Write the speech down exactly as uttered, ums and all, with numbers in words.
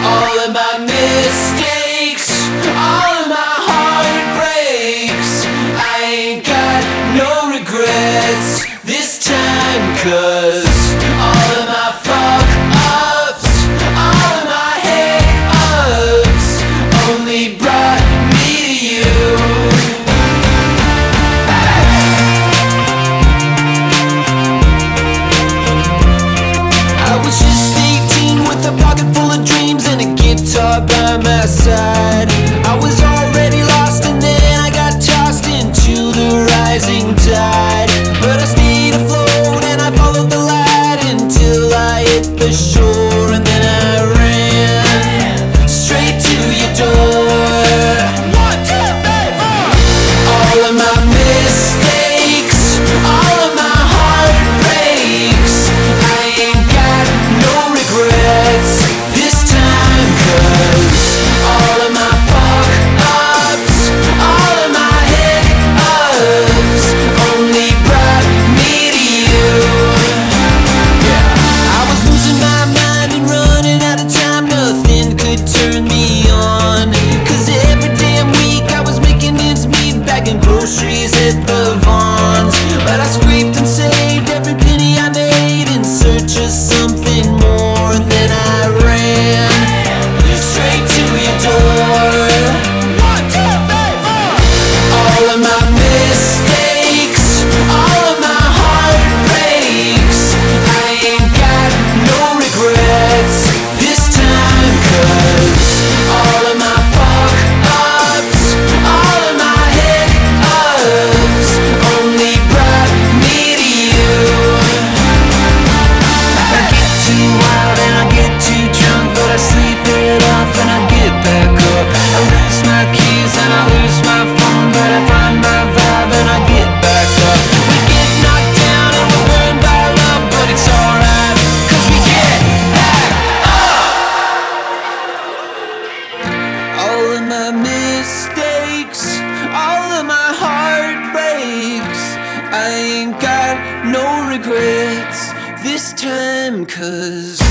All of my mistakes, all of my heartbreaks, I ain't got no regrets this time, 'cause all of my fuck ups, all of my hiccups only brought me to you. I was just eighteen with a pocket full of dreams and a guitar by my side. I was already lost and then I got tossed into the rising tide. But I stayed afloat and I followed the light until I hit the shore, and then I ran straight to your door. One, two, three, four. All of my mistakes, all of my heartbreaks, I ain't got no regrets this time, 'cause all of my fuck ups, all of my hiccups only brought me to you. Yeah. I was losing my mind and running out of time, nothing could turn me on, 'cause every damn week I was making ends meet, bagging groceries at the Vons. But I scraped and saved every penny I made in search of something more, and then I ran straight to your door. One, two, three, four. All of my mistakes, all of my heartbreaks, I ain't got no regrets this time, 'cause all of my fuck ups, all of my hiccups only brought me to you. I get too wild and I get too drunk, but I sleep it off and I get back up. I lose my keys and I lose my phone, but I find my vibe and I get back up. We get knocked down and we're burned by love, but it's alright, 'cause we get back up. All of my mistakes, all of my heartbreaks, I ain't got no regrets this time, 'cause